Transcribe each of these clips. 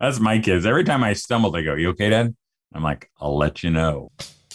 That's my kids. Every time I stumble, they go, "You okay, Dad?" I'm like, "I'll let you know."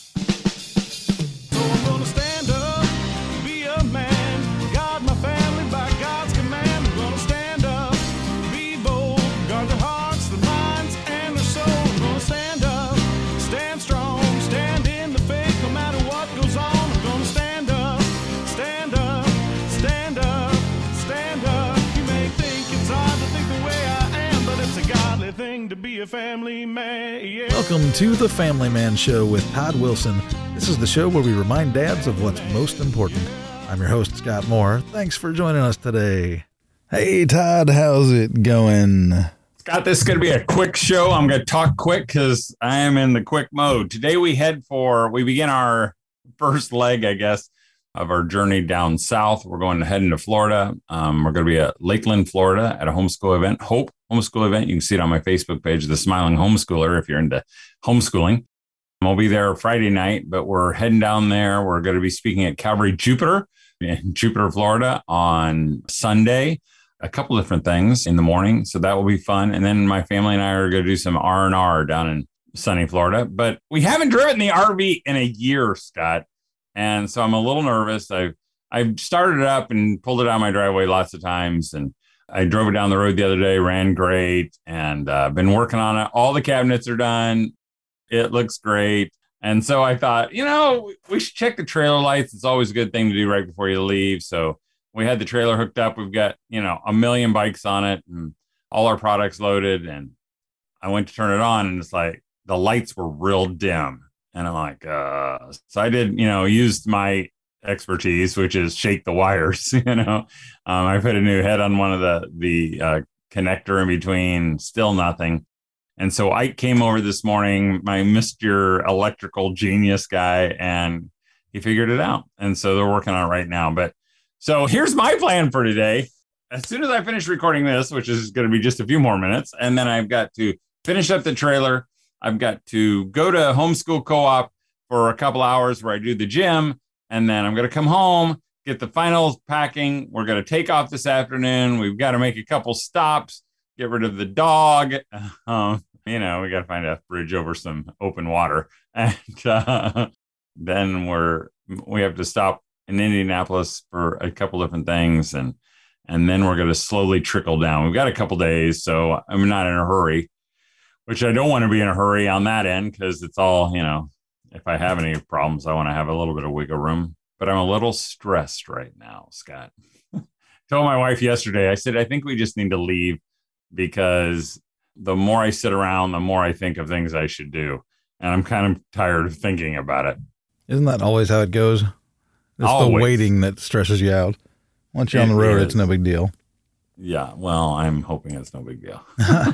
So I'm gonna stand up, be a man, guard my family by God's command. I'm gonna stand up, be bold, guard their hearts, their minds, and their soul. I'm gonna stand up, stand strong, stand in the faith, no matter what goes on. I'm gonna stand up, stand up, stand up, stand up. You may think it's hard to think the way I am, but it's a godly thing to be a family man. Yeah. Welcome to the Family Man Show with Todd Wilson. This is the show where we remind dads of what's most important. I'm your host, Scott Moore. Thanks for joining us today. Hey, Todd, how's it going? Scott, this is going to be a quick show. I'm going to talk quick because I am in the quick mode. Today we begin our first leg, I guess, of our journey down south. We're going to head into Florida. We're going to be at Lakeland, Florida at a homeschool event, Hope Homeschool Event. You can see it on my Facebook page, The Smiling Homeschooler, if you're into homeschooling. We'll be there Friday night, but we're heading down there. We're going to be speaking at Calvary Jupiter in Jupiter, Florida on Sunday. A couple different things in the morning, so that will be fun. And then my family and I are going to do some R&R down in sunny Florida. But we haven't driven the RV in a year, Scott, and so I'm a little nervous. I've started it up and pulled it out of my driveway lots of times, and I drove it down the road the other day, ran great, and been working on it. All the cabinets are done. It looks great. And so I thought, we should check the trailer lights. It's always a good thing to do right before you leave. So we had the trailer hooked up. We've got, a million bikes on it and all our products loaded. And I went to turn it on and it's like the lights were real dim. And I'm like, so I did, used my expertise, which is shake the wires. I put a new head on one of the connector in between, still nothing. And so Ike came over this morning, my Mr. Electrical Genius guy, and he figured it out. And so they're working on it right now. But so here's my plan for today. As soon as I finish recording this, which is going to be just a few more minutes, and then I've got to finish up the trailer. I've got to go to Homeschool Co-op for a couple hours where I do the gym. And then I'm going to come home, get the final packing. We're going to take off this afternoon. We've got to make a couple stops, get rid of the dog. We got to find a bridge over some open water. And then we have to stop in Indianapolis for a couple different things. And then we're going to slowly trickle down. We've got a couple days, so I'm not in a hurry, which I don't want to be in a hurry on that end because it's all, if I have any problems, I want to have a little bit of wiggle room. But I'm a little stressed right now, Scott. Told my wife yesterday, I said, I think we just need to leave because the more I sit around, the more I think of things I should do. And I'm kind of tired of thinking about it. Isn't that always how it goes? It's always. The waiting that stresses you out. Once you're on the road, it's no big deal. Yeah, well, I'm hoping it's no big deal.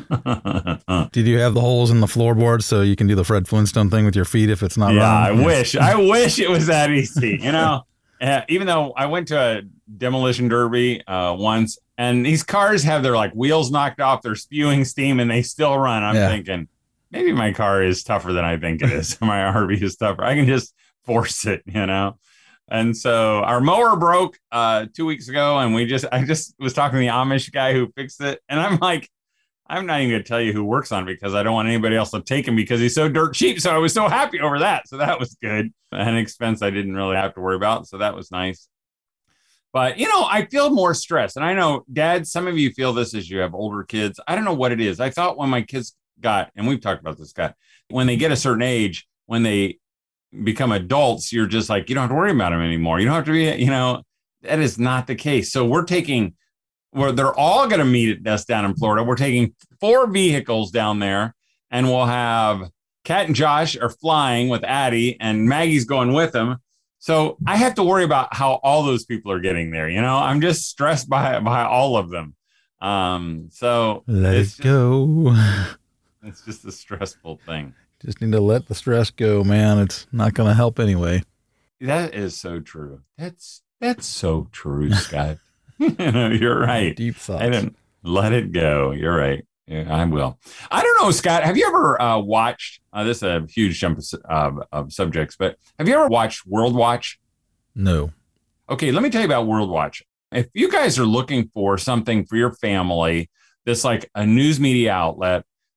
Did you have the holes in the floorboard so you can do the Fred Flintstone thing with your feet if it's not wrong? Yes. I wish it was that easy. Even though I went to a demolition derby once, and these cars have their wheels knocked off, they're spewing steam, and they still run. I'm thinking maybe my car is tougher than I think it is. My RV is tougher. I can just force it, And so our mower broke 2 weeks ago, and I just was talking to the Amish guy who fixed it, and I'm like, I'm not even going to tell you who works on it because I don't want anybody else to take him because he's so dirt cheap. So I was so happy over that. So that was good. An expense I didn't really have to worry about. So that was nice. But, I feel more stressed. And I know, Dad, some of you feel this as you have older kids. I don't know what it is. I thought when my kids and we've talked about this, Scott, when they get a certain age, when they become adults, you're just like, you don't have to worry about them anymore. You don't have to be, that is not the case. So they're all going to meet us down in Florida. We're taking 4 vehicles down there, and we'll have Kat and Josh are flying with Addie, and Maggie's going with them. So I have to worry about how all those people are getting there. I'm just stressed by all of them. So let it go. It's just a stressful thing. Just need to let the stress go, man. It's not going to help anyway. That is so true. That's so true, Scott. You're right. Deep thoughts. I didn't let it go. You're right. Yeah, I will. I don't know, Scott. Have you ever watched? This is a huge jump of subjects, but have you ever watched World Watch? No. Okay, let me tell you about World Watch. If you guys are looking for something for your family, that's like a news media outlet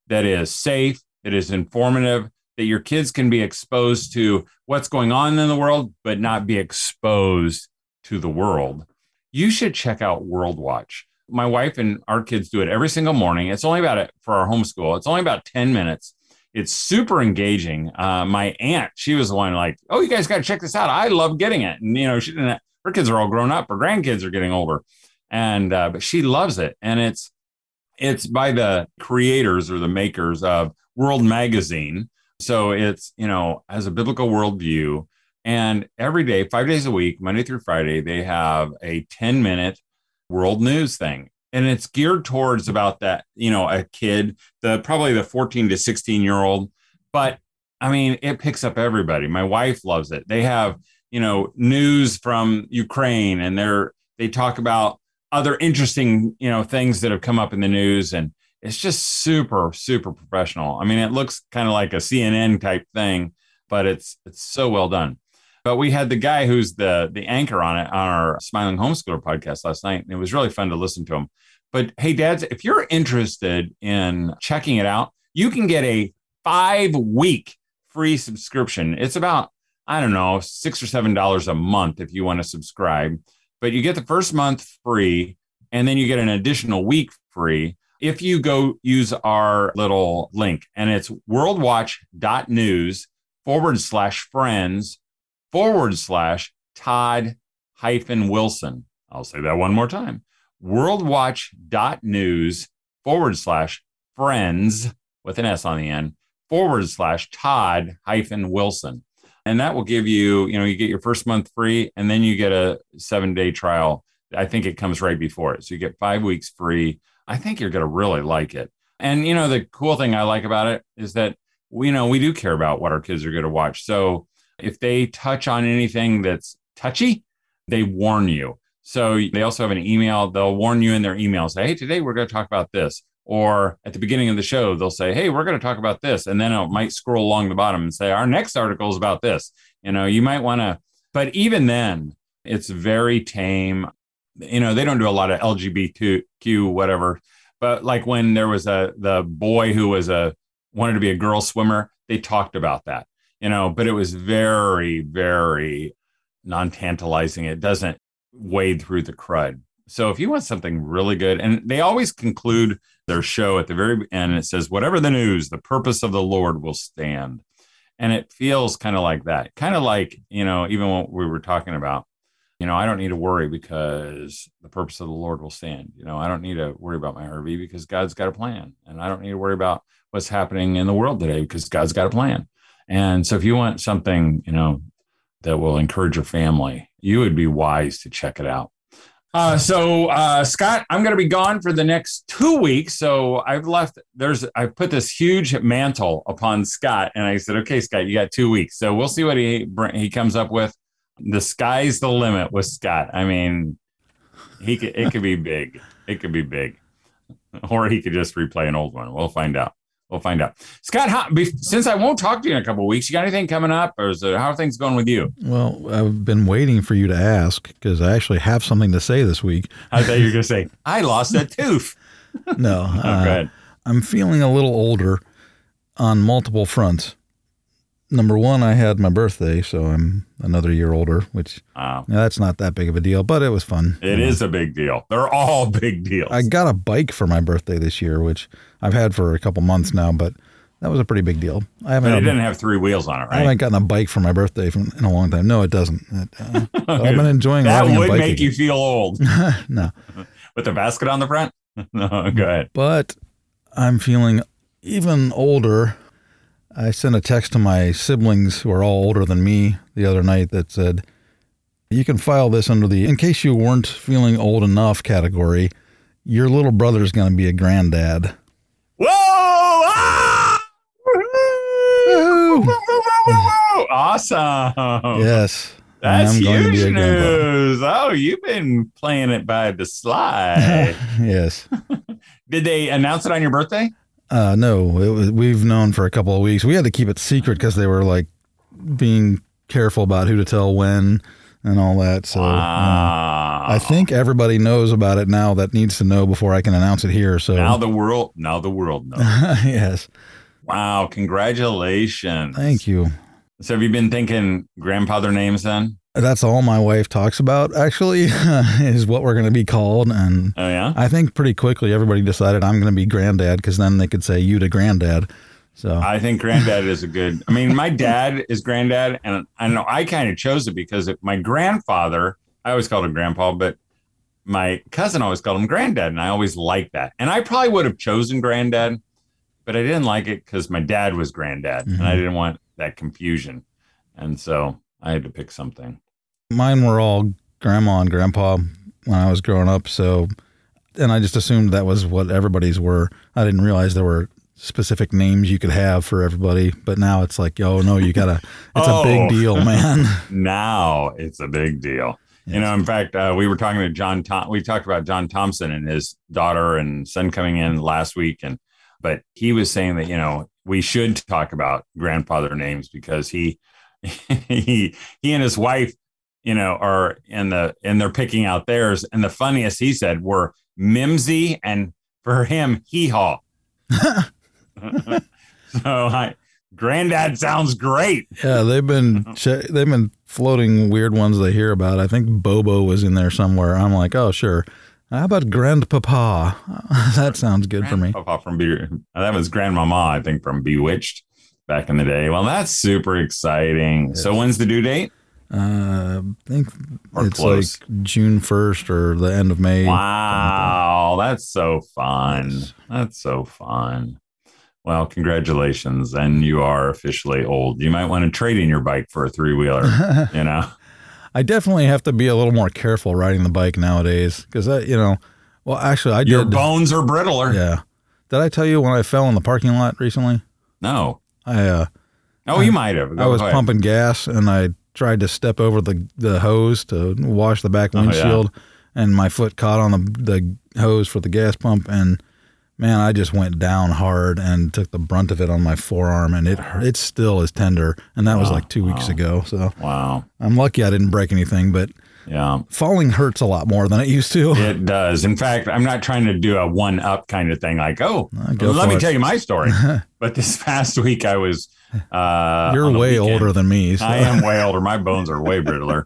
that is safe, that is informative, that your kids can be exposed to what's going on in the world, but not be exposed to the world, you should check out World Watch. My wife and our kids do it every single morning. It's only about it for our homeschool. It's only about 10 minutes. It's super engaging. My aunt, she was the one like, oh, you guys got to check this out. I love getting it. And, she didn't, her kids are all grown up. Her grandkids are getting older. And, but she loves it. And it's by the creators or the makers of World Magazine. So it's, has a biblical worldview. And every day, 5 days a week, Monday through Friday, they have a 10-minute world news thing. And it's geared towards about that, a kid, probably the 14 to 16-year-old. But I mean, it picks up everybody. My wife loves it. They have, news from Ukraine, and they talk about other interesting, things that have come up in the news. And it's just super, super professional. I mean, it looks kind of like a CNN type thing, but it's so well done. But we had the guy who's the anchor on it on our Smiling Homeschooler podcast last night, and it was really fun to listen to him. But hey, dads, if you're interested in checking it out, you can get a 5-week free subscription. It's about, I don't know, $6 or $7 a month if you want to subscribe. But you get the first month free, and then you get an additional week free if you go use our little link. And it's worldwatch.news/Todd-Wilson. I'll say that one more time. worldwatch.news/friends with an S on the end /Todd-Wilson. And that will give you, you get your first month free, and then you get a 7-day trial. I think it comes right before it. So you get 5 weeks free. I think you're going to really like it. And, the cool thing I like about it is that, we do care about what our kids are going to watch. So if they touch on anything that's touchy, they warn you. So they also have an email. They'll warn you in their email, say, hey, today we're going to talk about this. Or at the beginning of the show, they'll say, hey, we're going to talk about this. And then it might scroll along the bottom and say, our next article is about this. You might want to, but even then, it's very tame. They don't do a lot of LGBTQ, whatever. But like when there was the boy who wanted to be a girl swimmer, they talked about that, but it was very, very non-tantalizing. It doesn't wade through the crud. So if you want something really good, and they always conclude their show at the very end, it says, whatever the news, the purpose of the Lord will stand. And it feels kind of like that, kind of like, even what we were talking about, I don't need to worry because the purpose of the Lord will stand. I don't need to worry about my RV because God's got a plan. And I don't need to worry about what's happening in the world today because God's got a plan. And so if you want something, that will encourage your family, you would be wise to check it out. So Scott, I'm going to be gone for the next 2 weeks. So I put this huge mantle upon Scott, and I said, okay, Scott, you got 2 weeks. So we'll see what he comes up with. The sky's the limit with Scott. I mean, it could be big. It could be big, or he could just replay an old one. We'll find out. Scott, since I won't talk to you in a couple of weeks, you got anything coming up, or how are things going with you? Well, I've been waiting for you to ask because I actually have something to say this week. I thought you were going to say, I lost a tooth. No. Go ahead. I'm feeling a little older on multiple fronts. Number one, I had my birthday, so I'm another year older, which that's not that big of a deal, but it was fun. It is a big deal. They're all big deals. I got a bike for my birthday this year, which I've had for a couple months now, but that was a pretty big deal. But it didn't have 3 wheels on it, right? I haven't gotten a bike for my birthday in a long time. No, it doesn't. I've been enjoying riding a bike. That would make you feel old. No. With the basket on the front? No, go ahead. But I'm feeling even older. I sent a text to my siblings who are all older than me the other night that said, you can file this under the, in case you weren't feeling old enough category, your little brother's going to be a granddad. Whoa! Ah! Woo-hoo! Awesome. Yes. That's huge news. Oh, you've been playing it by the slide. Yes. Did they announce it on your birthday? No, we've known for a couple of weeks. We had to keep it secret because they were like being careful about who to tell when. and all that. So I think everybody knows about it now that needs to know before I can announce it here. So now the world knows. Yes. Wow. Congratulations. Thank you. So have you been thinking grandfather names then? That's all my wife talks about, actually, is what we're going to be called. And Oh, yeah? I think pretty quickly everybody decided I'm going to be granddad, because then they could say you to granddad. So I think granddad is a good, I mean, my dad is granddad, and I know I kind of chose it because my grandfather, I always called him grandpa, but my cousin always called him granddad, and I always liked that. And I probably would have chosen granddad, but I didn't like it because my dad was granddad, and I didn't want that confusion. And so I had to pick something. mine were all grandma and grandpa when I was growing up. So, and I just assumed that was what everybody's were. I didn't realize there were specific names you could have for everybody, but now it's like, oh no, you gotta, it's a big deal, man. Now it's a big deal. Yes. You know, in fact, we were talking to we talked about John Thompson and his daughter and son coming in last week. But he was saying that, you know, we should talk about grandfather names because he and his wife, you know, are and they're picking out theirs. And the funniest he said were Mimsy and for him, Hee Haw. So granddad sounds great. Yeah, they've been floating weird ones they hear about. I think Bobo was in there somewhere. I'm like, oh sure. How about Grandpapa? That sounds good for me. Grandpapa from that was Grandmama, I think, from Bewitched back in the day. Well, that's super exciting. Yes. So when's the due date? I think it's close. Like June 1st or the end of May. Wow, that's so fun. Yes. That's so fun. Well, congratulations. And you are officially old. You might want to trade in your bike for a 3-wheeler, you know? I definitely have to be a little more careful riding the bike nowadays because, well, actually, I did. Your bones are brittler. Yeah. Did I tell you when I fell in the parking lot recently? No. You might have. I was pumping gas and I tried to step over the hose to wash the back windshield, and my foot caught on the hose for the gas pump, and man, I just went down hard and took the brunt of it on my forearm, and it still is tender, and that was like 2 weeks ago. So I'm lucky I didn't break anything, but falling hurts a lot more than it used to. It does. In fact, I'm not trying to do a one-up kind of thing like, let me tell you my story. But this past week I was you're way older than me. So. I am way older. My bones are way brittler.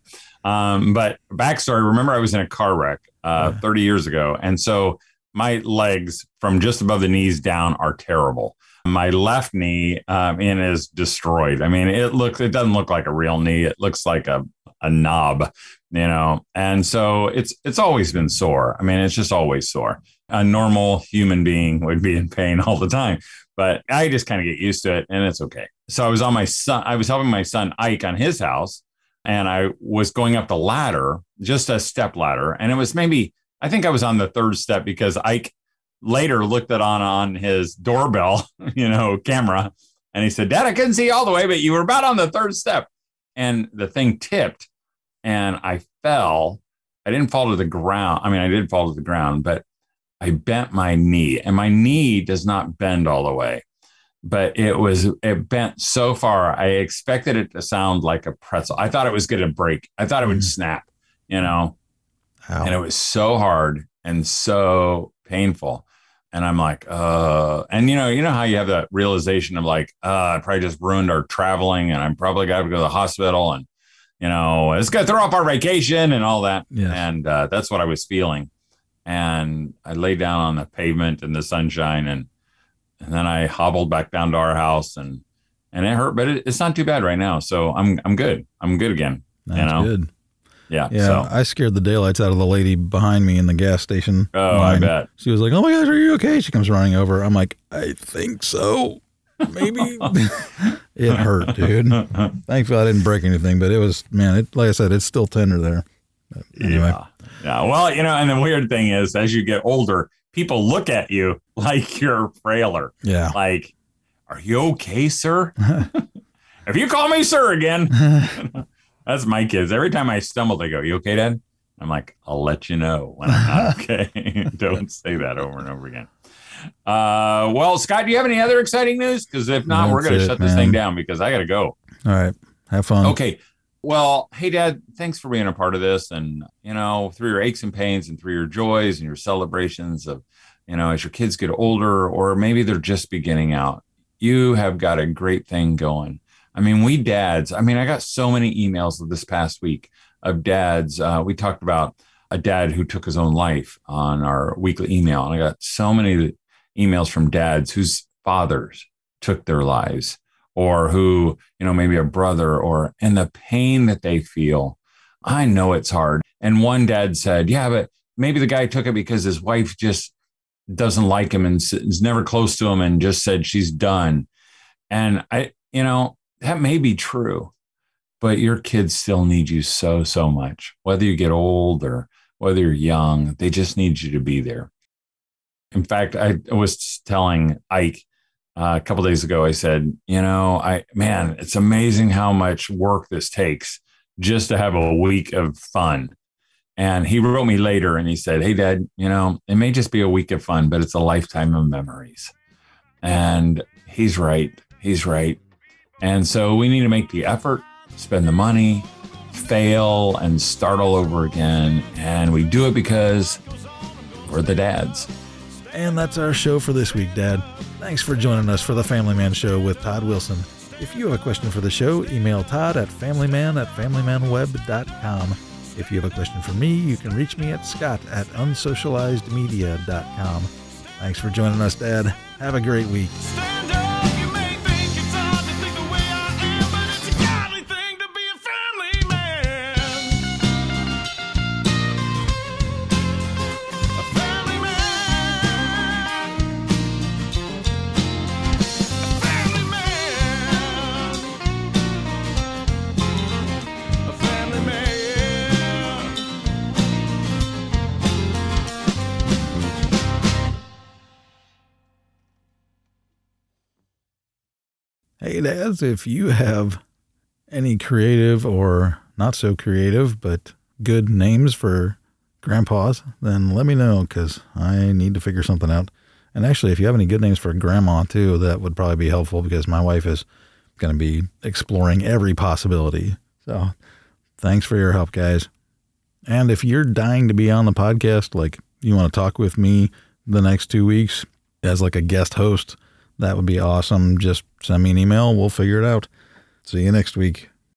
But backstory, remember I was in a car wreck 30 years ago, and so my legs from just above the knees down are terrible. My left knee is destroyed. I mean, it doesn't look like a real knee. It looks like a knob, you know? And so it's always been sore. I mean, it's just always sore. A normal human being would be in pain all the time, but I just kind of get used to it and it's okay. So I was helping my son Ike on his house, and I was going up the ladder, just a step ladder. And it was I think I was on the third step because Ike later looked on his doorbell, camera. And he said, Dad, I couldn't see all the way, but you were about on the third step. And the thing tipped and I fell. I didn't fall to the ground. I mean, I did fall to the ground, but I bent my knee, and my knee does not bend all the way, but it bent so far. I expected it to sound like a pretzel. I thought it was going to break. I thought it would snap, Ow. And it was so hard and so painful. And I'm like, and you know how you have that realization of like, I probably just ruined our traveling, and I'm probably got to go to the hospital, and, it's going to throw off our vacation and all that. Yes. And that's what I was feeling. And I lay down on the pavement in the sunshine, and then I hobbled back down to our house, and it hurt, but it's not too bad right now. So I'm good. I'm good again. That's good. Yeah. So. I scared the daylights out of the lady behint me in the gas station. Oh, line. I bet. She was like, oh my gosh, are you okay? She comes running over. I'm like, I think so. Maybe. It hurt, dude. Thankfully I didn't break anything, but it was, man, like I said, it's still tender there. But anyway. Yeah. Well, and the weird thing is, as you get older, people look at you like you're frailer. Yeah. Like, are you okay, sir? If you call me sir again. That's my kids. Every time I stumble, they go, you okay, Dad? I'm like, I'll let you know when I'm not okay. Don't say that over and over again. Well, Scott, do you have any other exciting news? Because if not, we're going to shut this thing down because I got to go. All right. Have fun. Okay. Well, hey, Dad, thanks for being a part of this. And, through your aches and pains and through your joys and your celebrations of, as your kids get older, or maybe they're just beginning out, you have got a great thing going. I mean, we dads, I got so many emails this past week of dads. We talked about a dad who took his own life on our weekly email. And I got so many emails from dads whose fathers took their lives, or who, maybe a brother, and the pain that they feel. I know it's hard. And one dad said, yeah, but maybe the guy took it because his wife just doesn't like him and is never close to him and just said she's done. And that may be true, but your kids still need you so, so much. Whether you get old or whether you're young, they just need you to be there. In fact, I was telling Ike a couple days ago, I said, it's amazing how much work this takes just to have a week of fun. And he wrote me later and he said, hey, Dad, it may just be a week of fun, but it's a lifetime of memories. And he's right. He's right. And so we need to make the effort, spend the money, fail, and start all over again. And we do it because we're the dads. And that's our show for this week, Dad. Thanks for joining us for the Family Man Show with Todd Wilson. If you have a question for the show, email Todd at familyman@familymanweb.com. If you have a question for me, you can reach me at scott@unsocializedmedia.com. Thanks for joining us, Dad. Have a great week. Stand up, you may think it's hard to think the way I am, but it's a godly thing to be a family man. A family man. A family man. A family man. Hey, dads, if you have any creative or not so creative, but good names for grandpas, then let me know, because I need to figure something out. And actually, if you have any good names for grandma too, that would probably be helpful, because my wife is going to be exploring every possibility. So thanks for your help, guys. And if you're dying to be on the podcast, like you want to talk with me the next 2 weeks as like a guest host, that would be awesome. Just send me an email. We'll figure it out. See you next week.